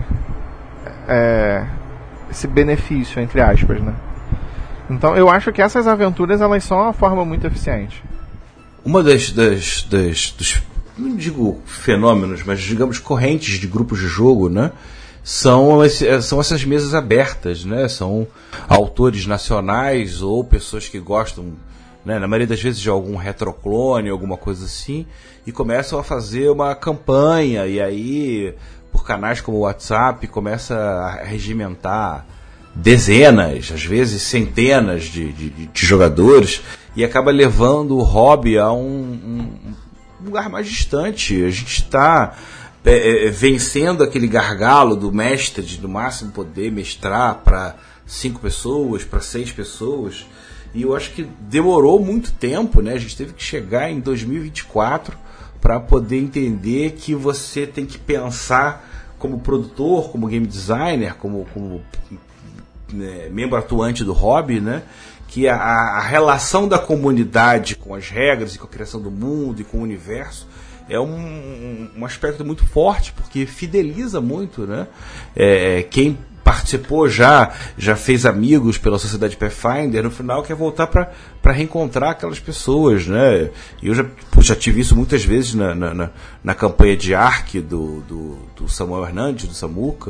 [SPEAKER 5] benefício, entre aspas, né? Então, eu acho que essas aventuras, elas são uma forma muito eficiente.
[SPEAKER 4] Uma dos, não digo fenômenos, mas digamos correntes de grupos de jogo, né? São essas mesas abertas, né? São autores nacionais ou pessoas que gostam, né, na maioria das vezes, de algum retroclone, alguma coisa assim, e começam a fazer uma campanha, e aí, por canais como o WhatsApp, começa a regimentar dezenas, às vezes centenas de jogadores, e acaba levando o hobby a um lugar mais distante. A gente está vencendo aquele gargalo do mestre de no máximo poder mestrar para 5 pessoas, para 6 pessoas, e eu acho que demorou muito tempo, né? A gente teve que chegar em 2024 para poder entender que você tem que pensar como produtor, como game designer, como membro atuante do hobby, né? Que a relação da comunidade com as regras e com a criação do mundo e com o universo é um aspecto muito forte, porque fideliza muito, né? Quem participou já fez amigos pela Sociedade Pathfinder, no final quer voltar para reencontrar aquelas pessoas, né? E eu já tive isso muitas vezes na campanha de Ark do Samuel Hernandes, do Samuca.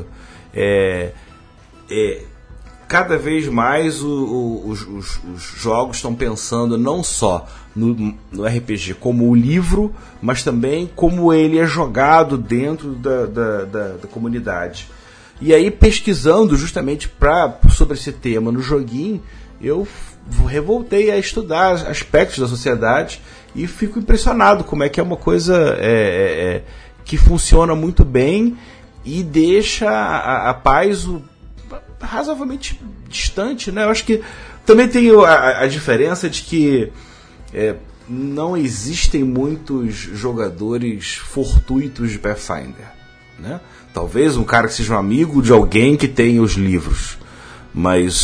[SPEAKER 4] Cada vez mais os jogos estão pensando não só no RPG como o livro, mas também como ele é jogado dentro da comunidade. E aí, pesquisando justamente sobre esse tema no joguinho, eu revoltei a estudar aspectos da sociedade e fico impressionado como é que é uma coisa que funciona muito bem e deixa a Paizo razoavelmente distante, né? Eu acho que também tem a diferença de que não existem muitos jogadores fortuitos de Pathfinder, né? Talvez um cara que seja um amigo de alguém que tem os livros, mas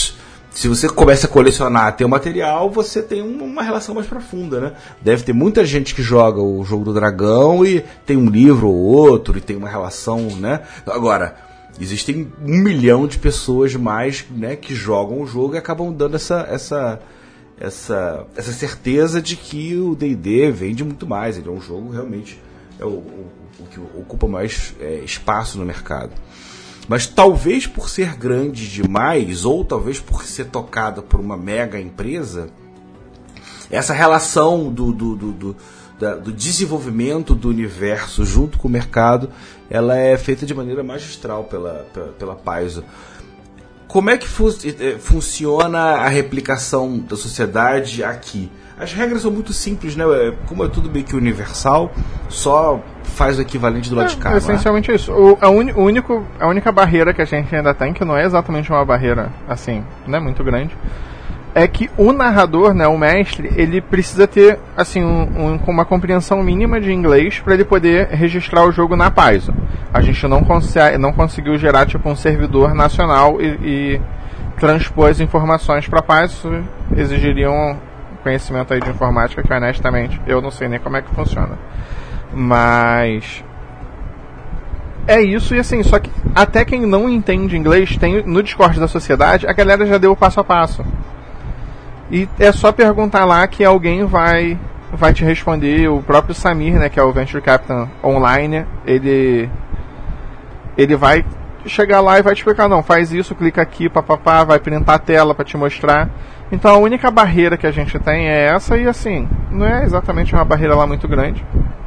[SPEAKER 4] se você começa a colecionar, ter o material, você tem uma relação mais profunda, né? Deve ter muita gente que joga o Jogo do Dragão e tem um livro ou outro e tem uma relação, né? Agora, existem 1 milhão de pessoas mais, né, que jogam o jogo e acabam dando essa certeza de que o D&D vende muito mais. Ele é um jogo realmente o que ocupa mais espaço no mercado. Mas talvez por ser grande demais, ou talvez por ser tocada por uma mega empresa, essa relação do desenvolvimento do universo junto com o mercado, ela é feita de maneira magistral pela Paizo. Como é que funciona a replicação da sociedade aqui? As regras são muito simples, né? Como é tudo meio que universal, só faz o equivalente do lado de cá.
[SPEAKER 5] Essencialmente é isso. A única barreira que a gente ainda tem, que não é exatamente uma barreira assim, né, muito grande, é que o narrador, né, o mestre, ele precisa ter assim uma compreensão mínima de inglês para ele poder registrar o jogo na Paizo. A gente não conseguiu gerar tipo um servidor nacional e transpor as informações para a Paizo. Exigiriam conhecimento aí de informática que, honestamente, eu não sei nem como é que funciona. Mas é isso. E assim, só que até quem não entende inglês, tem no Discord da sociedade, a galera já deu o passo a passo. E é só perguntar lá que alguém vai te responder. O próprio Samir, né, que é o Venture Captain Online, ele vai chegar lá e vai te explicar, não, faz isso, clica aqui, papapá, vai printar a tela para te mostrar. Então a única barreira que a gente tem é essa, e assim, não é exatamente uma barreira lá muito grande.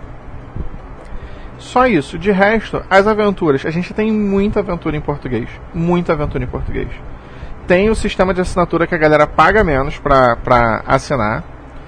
[SPEAKER 5] Só isso. De resto, as aventuras, a gente tem muita aventura em português. Muita aventura em português. Tem o sistema de assinatura que a galera paga menos pra assinar.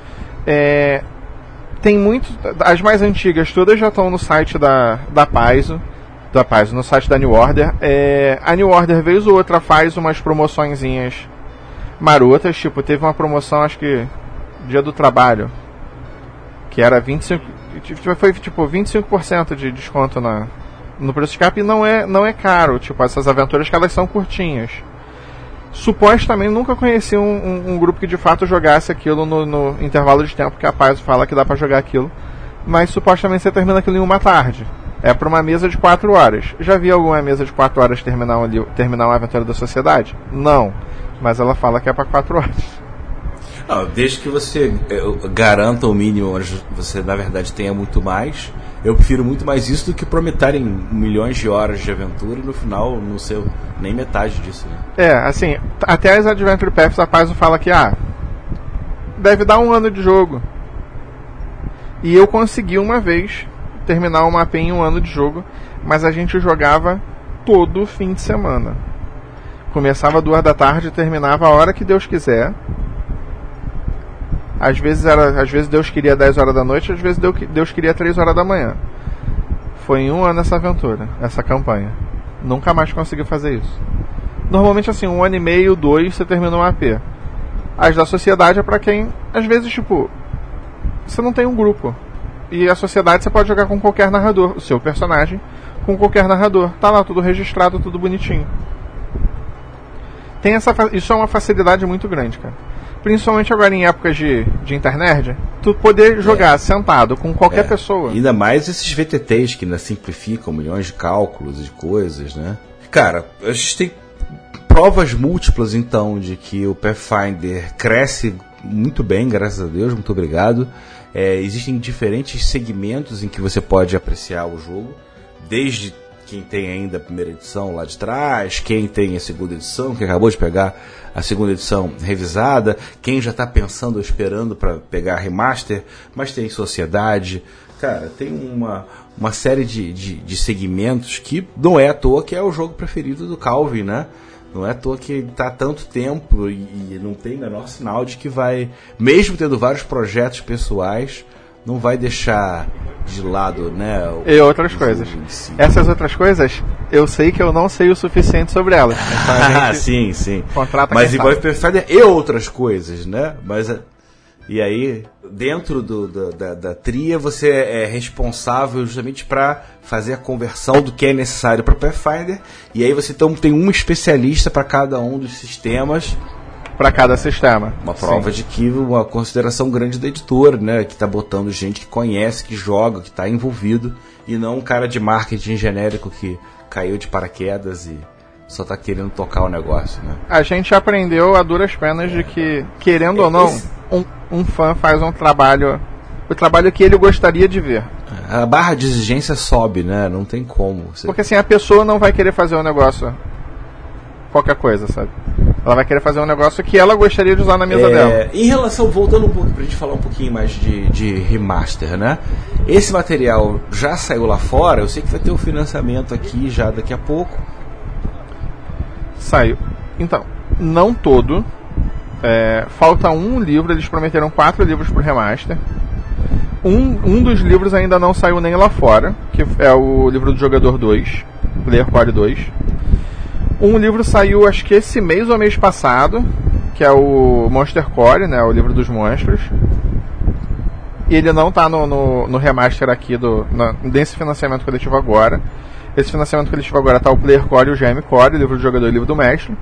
[SPEAKER 5] Tem muito. As mais antigas todas já estão no site da Paizo. No site da New Order. A New Order, vez ou outra, faz umas promoçõezinhas marotas. Tipo, teve uma promoção, acho que Dia do Trabalho, que era 25%. Foi tipo 25% de desconto no preço de capa, e não é caro. Tipo, essas aventuras que elas são curtinhas. Supostamente nunca conheci um grupo que de fato jogasse aquilo no intervalo de tempo que a Paizo fala que dá pra jogar aquilo. Mas supostamente você termina aquilo em uma tarde. É pra uma mesa de 4 horas. Já vi alguma mesa de 4 horas terminar uma aventura da sociedade? Não. Mas ela fala que é pra 4 horas.
[SPEAKER 4] Não, desde que você garanta o mínimo, onde você na verdade tenha muito mais. Eu prefiro muito mais isso do que prometerem milhões de horas de aventura e no final não sei nem metade disso, né?
[SPEAKER 5] Assim, até as Adventure Paths, a Paizo fala que deve dar 1 ano de jogo. E eu consegui uma vez terminar o mapa em 1 ano de jogo, mas a gente jogava todo fim de semana. Começava 2 da tarde e terminava a hora que Deus quiser. Às vezes Deus queria 10 horas da noite, às vezes Deus queria 3 horas da manhã. Foi em 1 ano essa aventura, essa campanha. Nunca mais consegui fazer isso. Normalmente assim, 1 ano e meio, 2, você termina um AP. As da sociedade é pra quem, às vezes, tipo, você não tem um grupo. E a sociedade você pode jogar com qualquer narrador. O seu personagem com qualquer narrador. Tá lá tudo registrado, tudo bonitinho. Isso é uma facilidade muito grande, cara. Principalmente agora em épocas de internet, tu poder jogar sentado com qualquer pessoa.
[SPEAKER 4] Ainda mais esses VTTs que ainda simplificam milhões de cálculos e de coisas, né? Cara, a gente tem provas múltiplas, então, de que o Pathfinder cresce muito bem, graças a Deus, muito obrigado. Existem diferentes segmentos em que você pode apreciar o jogo, desde quem tem ainda a primeira edição lá de trás, quem tem a segunda edição, que acabou de pegar a segunda edição revisada, quem já está pensando ou esperando para pegar a remaster, mas tem sociedade. Cara, tem uma série de segmentos que não é à toa que é o jogo preferido do Calvin, né? Não é à toa que está há tanto tempo e não tem o menor sinal de que vai, mesmo tendo vários projetos pessoais, não vai deixar de lado, né?
[SPEAKER 5] E outras coisas. Si. Essas outras coisas, eu sei que eu não sei o suficiente sobre elas.
[SPEAKER 4] Então sim. Mas igual o Pathfinder e outras coisas, né? E aí, dentro da tria, você é responsável justamente para fazer a conversão do que é necessário para o Pathfinder. E aí você então tem um especialista para cada um dos sistemas
[SPEAKER 5] para cada sistema.
[SPEAKER 4] Uma prova de que uma consideração grande da editora, né? Que tá botando gente que conhece, que joga, que tá envolvido, e não um cara de marketing genérico que caiu de paraquedas e só tá querendo tocar o negócio, né?
[SPEAKER 5] A gente aprendeu a duras penas de que, querendo ou não, um fã faz o trabalho que ele gostaria de ver.
[SPEAKER 4] A barra de exigência sobe, né? Não tem como.
[SPEAKER 5] Porque assim, a pessoa não vai querer fazer um negócio qualquer coisa, sabe? Ela vai querer fazer um negócio que ela gostaria de usar na mesa dela.
[SPEAKER 4] Em relação, voltando um pouco pra gente falar um pouquinho mais de remaster, né? Esse material já saiu lá fora, eu sei que vai ter um financiamento aqui já daqui a pouco.
[SPEAKER 5] Saiu. Então, não todo. Falta um livro, eles prometeram 4 livros pro remaster. Um dos livros ainda não saiu nem lá fora, que é o livro do Jogador 2, Player Core 2. Um livro saiu, acho que esse mês ou mês passado, que é o Monster Core, né, o livro dos monstros. E ele não está no remaster aqui desse financiamento coletivo agora. Esse financiamento coletivo agora está o Player Core e o GM Core, o livro do jogador e o livro do mestre.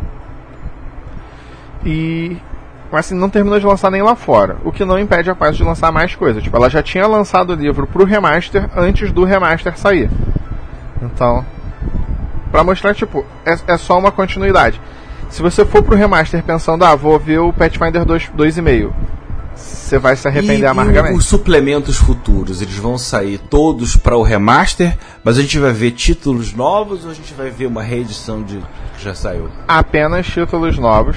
[SPEAKER 5] Mas assim, não terminou de lançar nem lá fora, o que não impede a Paizo de lançar mais coisas. Tipo, ela já tinha lançado o livro pro remaster antes do remaster sair. Então, pra mostrar, tipo, é só uma continuidade. Se você for pro remaster pensando, vou ver o Pathfinder 2.5, você vai se arrepender amargamente.
[SPEAKER 4] E os suplementos futuros, eles vão sair todos para o remaster, mas a gente vai ver títulos novos ou a gente vai ver uma reedição de que já saiu?
[SPEAKER 5] Apenas títulos novos.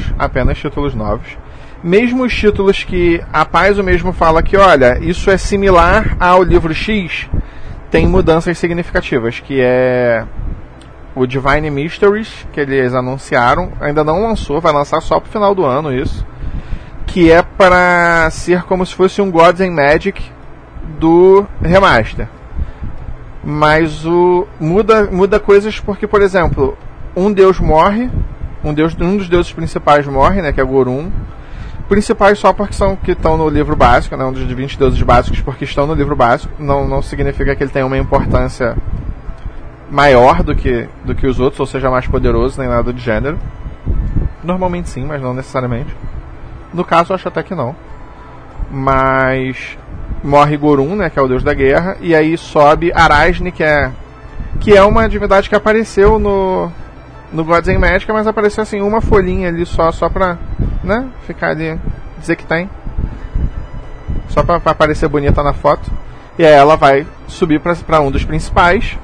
[SPEAKER 5] Mesmo os títulos que a Paizo mesmo fala que, olha, isso é similar ao livro X, tem mudanças significativas, que é o Divine Mysteries, que eles anunciaram, ainda não lançou, vai lançar só pro final do ano isso, que é para ser como se fosse um Gods and Magic do remaster. Mas muda coisas porque, por exemplo, um deus morre, um dos deuses principais morre, né, que é Gorun. Principais só porque são que estão no livro básico, né, um dos 20 deuses básicos porque estão no livro básico. Não significa que ele tenha uma importância maior do que os outros, ou seja, mais poderoso, nem nada de gênero. Normalmente sim, mas não necessariamente. No caso, eu acho até que não. Mas morre Gorun, né, que é o deus da guerra, e aí sobe Arasne, que é uma divindade que apareceu no Gods and Magic, mas apareceu assim, uma folhinha ali só pra, né, ficar ali, dizer que tem. Só pra aparecer bonita na foto. E aí ela vai subir pra um dos principais,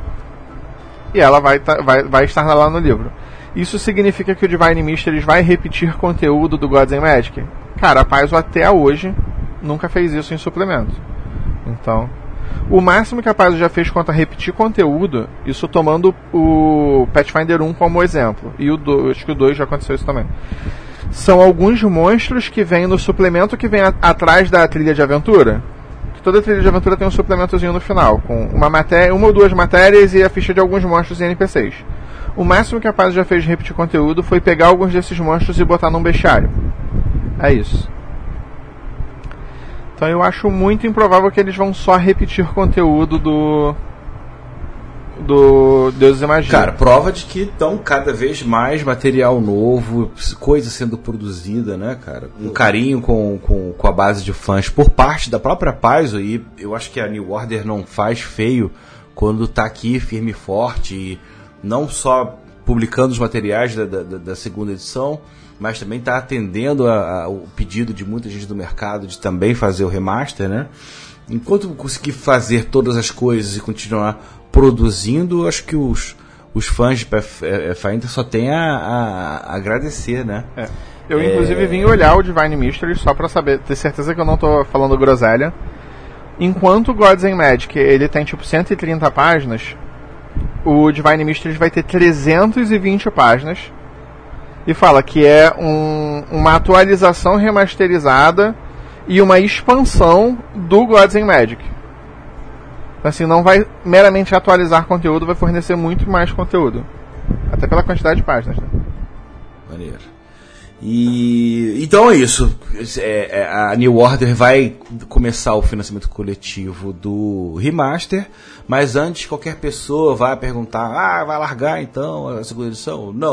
[SPEAKER 5] e ela vai estar lá no livro. Isso significa que o Divine Mysteries vai repetir conteúdo do Gods and Magic? Cara, a Paizo até hoje nunca fez isso em suplemento. Então, o máximo que a Paizo já fez quanto a repetir conteúdo, isso tomando o Pathfinder 1 como exemplo, e acho que o 2 já aconteceu isso também, são alguns monstros que vêm no suplemento que vem atrás da trilha de aventura. Toda trilha de aventura tem um suplementozinho no final, com uma ou 2 matérias e a ficha de alguns monstros e NPCs. O máximo que a Paizo já fez de repetir conteúdo foi pegar alguns desses monstros e botar num bestiário. É isso. Então eu acho muito improvável que eles vão só repetir conteúdo do Deuses e Magia.
[SPEAKER 4] Cara, prova de que estão cada vez mais material novo, coisa sendo produzida, né, cara? Um carinho com a base de fãs por parte da própria Paizo, e eu acho que a New Order não faz feio quando tá aqui firme e forte, e não só publicando os materiais da segunda edição, mas também está atendendo o pedido de muita gente do mercado de também fazer o remaster, né? Enquanto conseguir fazer todas as coisas e continuar produzindo, acho que os fãs de Pathfinder só tem a agradecer, né?
[SPEAKER 5] Eu inclusive vim olhar o Divine Mysteries só para ter certeza que eu não estou falando groselha. Enquanto o Gods and Magic ele tem tipo 130 páginas, o Divine Mysteries vai ter 320 páginas e fala que é uma atualização remasterizada e uma expansão do Gods and Magic. Então, assim, não vai meramente atualizar conteúdo, vai fornecer muito mais conteúdo. Até pela quantidade de páginas, né?
[SPEAKER 4] Maneiro. Então é isso. A New Order vai começar o financiamento coletivo do remaster, mas antes qualquer pessoa vai perguntar: vai largar então a segunda edição? Não.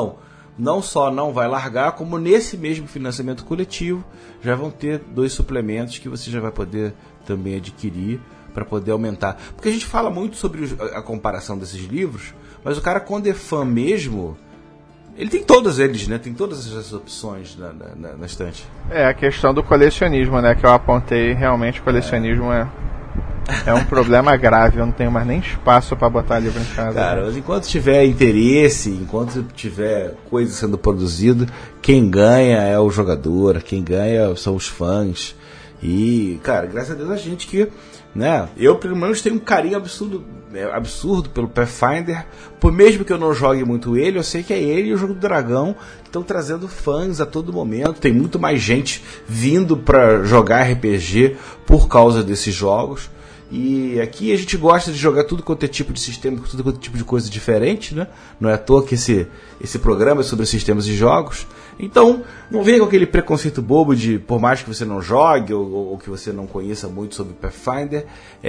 [SPEAKER 4] não só não vai largar, como nesse mesmo financiamento coletivo já vão ter 2 suplementos que você já vai poder também adquirir para poder aumentar. Porque a gente fala muito sobre a comparação desses livros, mas o cara, quando é fã mesmo, ele tem todos eles, né? Tem todas essas opções na estante.
[SPEAKER 5] É, a questão do colecionismo, né? Que eu apontei, realmente o colecionismo é um problema grave. Eu não tenho mais nem espaço para botar livro em casa.
[SPEAKER 4] Cara, mas enquanto tiver interesse, enquanto tiver coisa sendo produzida, quem ganha é o jogador, quem ganha são os fãs. E, cara, graças a Deus a gente que, né, eu pelo menos tenho um carinho absurdo pelo Pathfinder, por mesmo que eu não jogue muito ele, eu sei que é ele e o Jogo do Dragão que estão trazendo fãs a todo momento. Tem muito mais gente vindo para jogar RPG por causa desses jogos. E aqui a gente gosta de jogar tudo quanto é tipo de sistema, tudo quanto é tipo de coisa diferente, né? Não é à toa que esse programa é sobre sistemas de jogos. Então, não venha com aquele preconceito bobo de, por mais que você não jogue ou que você não conheça muito sobre Pathfinder,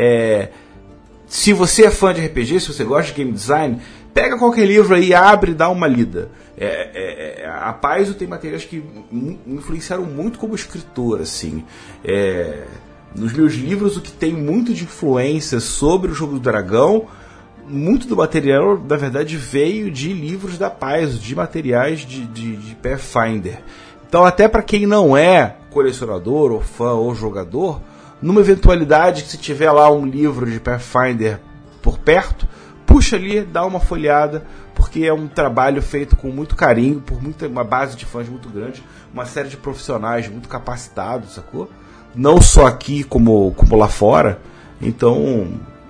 [SPEAKER 4] se você é fã de RPG, se você gosta de game design, pega qualquer livro aí, abre e dá uma lida. A Paizo tem materiais que me influenciaram muito como escritor, assim. Nos meus livros, o que tem muito de influência sobre o Jogo do Dragão, muito do material, na verdade, veio de livros da Paizo, de materiais de Pathfinder. Então, até para quem não é colecionador, ou fã, ou jogador, numa eventualidade que se tiver lá um livro de Pathfinder por perto, puxa ali, dá uma folhada, porque é um trabalho feito com muito carinho, por uma base de fãs muito grande, uma série de profissionais muito capacitados, sacou? Não só aqui como lá fora. Então,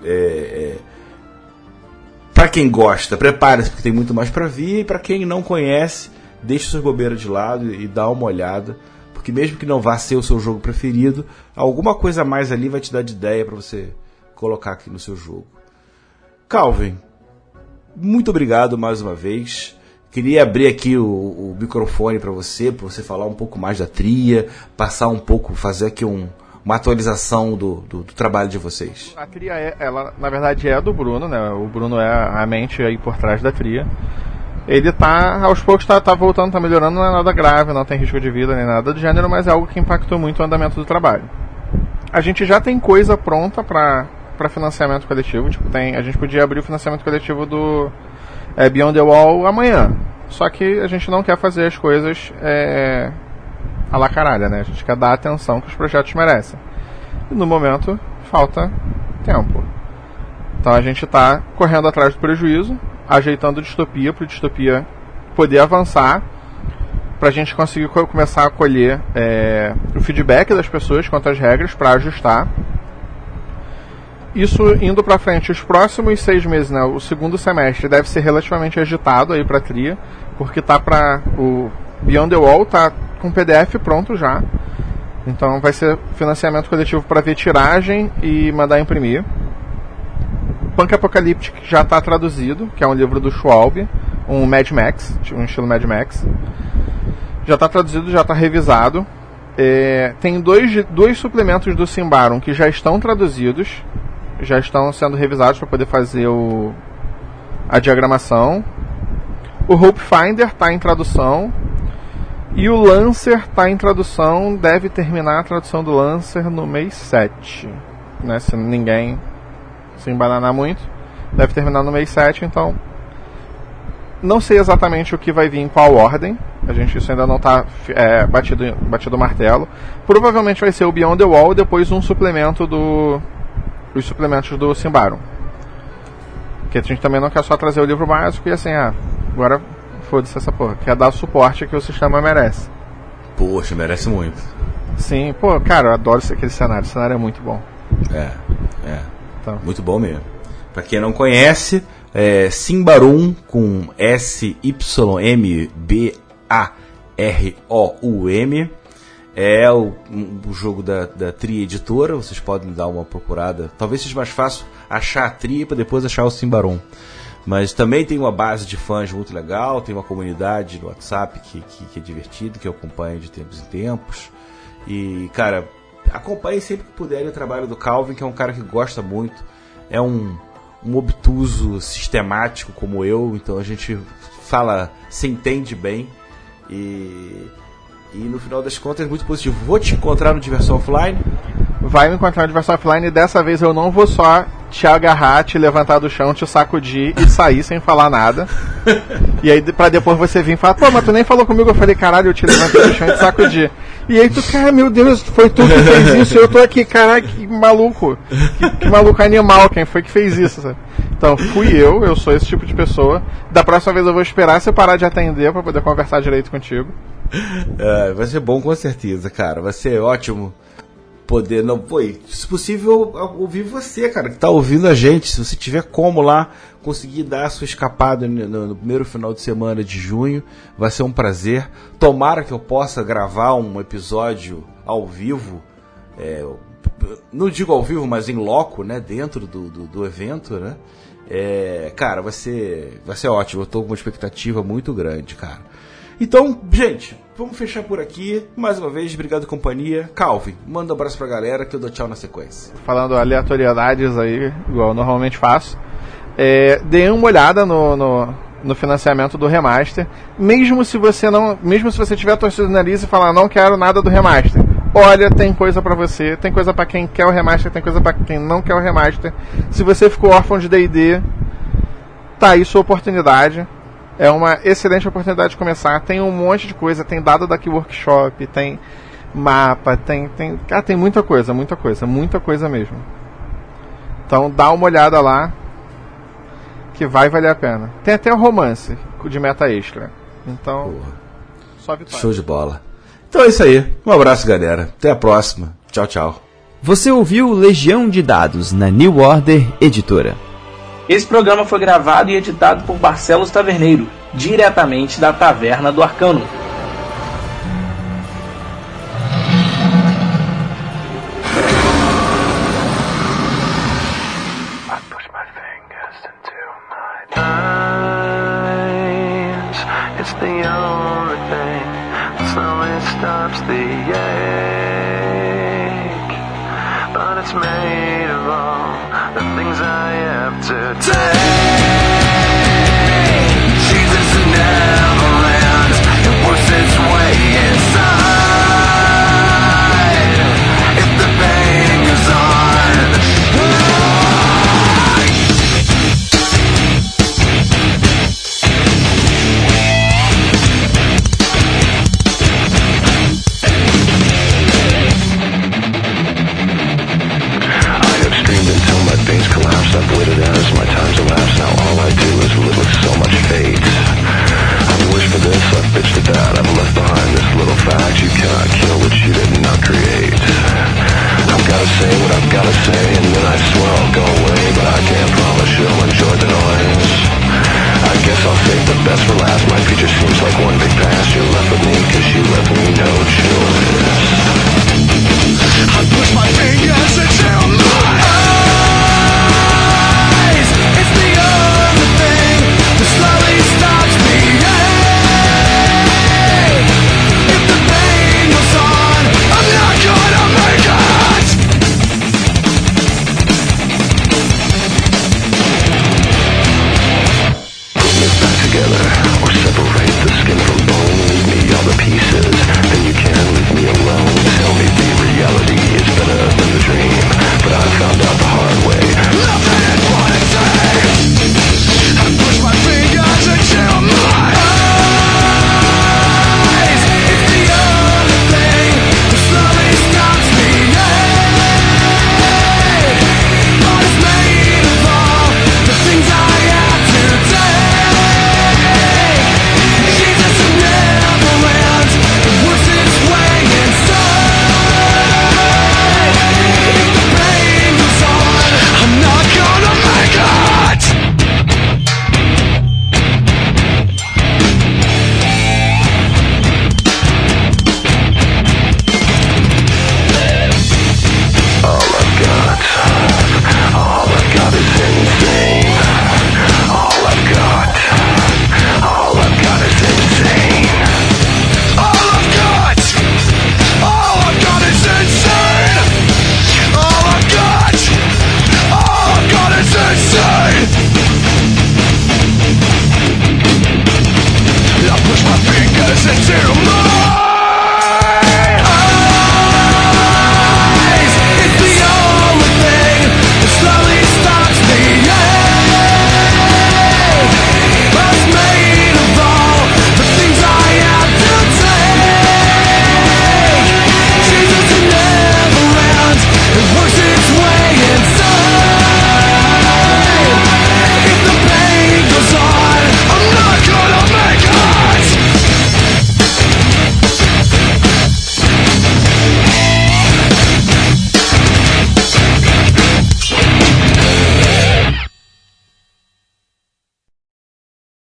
[SPEAKER 4] para quem gosta, prepare-se, porque tem muito mais para vir. E para quem não conhece, deixe suas bobeiras de lado e dá uma olhada, porque mesmo que não vá ser o seu jogo preferido, alguma coisa a mais ali vai te dar de ideia para você colocar aqui no seu jogo. Calvin, muito obrigado mais uma vez. Queria abrir aqui o microfone para você falar um pouco mais da tria, passar um pouco, fazer aqui uma atualização do trabalho de vocês.
[SPEAKER 5] A tria, ela na verdade é do Bruno, né? O Bruno é a mente aí por trás da tria. Ele aos poucos tá voltando, tá melhorando, não é nada grave, não tem risco de vida nem nada do gênero, mas é algo que impactou muito o andamento do trabalho. A gente já tem coisa pronta para financiamento coletivo, tipo, a gente podia abrir o financiamento coletivo do Beyond the Wall amanhã. Só que a gente não quer fazer as coisas a la caralho, né? A gente quer dar a atenção que os projetos merecem. E no momento, falta tempo. Então a gente está correndo atrás do prejuízo, ajeitando a distopia para a distopia poder avançar, para a gente conseguir começar a colher o feedback das pessoas quanto às regras para ajustar. Isso indo para frente, os próximos 6 meses, né, o segundo semestre deve ser relativamente agitado aí para a tria, porque o Beyond the Wall tá com PDF pronto já. Então vai ser financiamento coletivo para ver tiragem e mandar imprimir. Punk Apocalyptic já está traduzido, que é um livro do Schwalbe, um Mad Max, um estilo Mad Max. Já está traduzido, já está revisado. Tem dois suplementos do Symbaroum que já estão traduzidos, já estão sendo revisados para poder fazer a diagramação. O Hope Finder está em tradução. E o Lancer está em tradução, deve terminar a tradução do Lancer no mês 7. Né? Se ninguém se embananar muito, deve terminar no mês 7, então não sei exatamente o que vai vir em qual ordem. Isso ainda não está batido o martelo. Provavelmente vai ser o Beyond the Wall e depois um suplemento os suplementos do Symbaroum. Porque a gente também não quer só trazer o livro básico e assim, agora foda-se essa porra. Quer dar o suporte que o sistema merece.
[SPEAKER 4] Poxa, merece muito.
[SPEAKER 5] Sim, pô, cara, eu adoro aquele cenário. O cenário é muito bom.
[SPEAKER 4] Então. Muito bom mesmo. Pra quem não conhece, Symbaroum com SYMBAROUM é o jogo da Tria Editora. Vocês podem dar uma procurada. Talvez seja mais fácil achar a Tria para depois achar o Symbaroum. Mas também tem uma base de fãs muito legal, tem uma comunidade no WhatsApp que é divertido, que eu acompanho de tempos em tempos. E, cara, acompanhe sempre que puderem o trabalho do Calvin, que é um cara que gosta muito. É um um obtuso sistemático como eu, então a gente se entende bem e no final das contas é muito positivo. Vou te encontrar no Diversão Offline.
[SPEAKER 5] Vai me encontrar no Diversão Offline e dessa vez eu não vou só te agarrar, te levantar do chão, te sacudir e sair sem falar nada. E aí pra depois você vir e falar, pô, mas tu nem falou comigo. Eu falei, caralho, eu te levantei do chão e te sacudi. E aí tu, cara, meu Deus, foi tu que fez isso. Eu tô aqui, caralho, que maluco. Que maluco animal, quem foi que fez isso, sabe? Então, fui eu sou esse tipo de pessoa. Da próxima vez eu vou esperar você parar de atender pra poder conversar direito contigo.
[SPEAKER 4] Vai ser bom com certeza, cara. Vai ser ótimo poder, se possível, ouvir você, cara, que tá ouvindo a gente. Se você tiver como lá conseguir dar a sua escapada no primeiro final de semana de junho, vai ser um prazer. Tomara que eu possa gravar um episódio ao vivo, não digo ao vivo, mas em loco, né, dentro do evento, né? Cara, vai ser ótimo. Eu tô com uma expectativa muito grande, cara. Então, gente, vamos fechar por aqui. Mais uma vez, obrigado, companhia. Calvin, manda um abraço pra galera que eu dou tchau na sequência.
[SPEAKER 5] Falando aleatoriedades aí, igual eu normalmente faço, dê uma olhada no financiamento do remaster. Mesmo se você tiver torcido o nariz e falar, não quero nada do remaster, olha, tem coisa pra você, tem coisa pra quem quer o remaster, tem coisa pra quem não quer o remaster. Se você ficou órfão de D&D, tá aí sua oportunidade. É uma excelente oportunidade de começar. Tem um monte de coisa, tem dado daqui workshop, tem mapa, tem muita coisa mesmo. Então dá uma olhada lá, que vai valer a pena. Tem até um romance de meta extra. Então, só vitória.
[SPEAKER 4] Show de bola. Então é isso aí. Um abraço, galera. Até a próxima. Tchau, tchau.
[SPEAKER 1] Você ouviu Legião de Dados na New Order Editora.
[SPEAKER 6] Esse programa foi gravado e editado por Barcelos Taverneiro, diretamente da Taverna do Arcano.
[SPEAKER 7] It's made of all the things I have to take.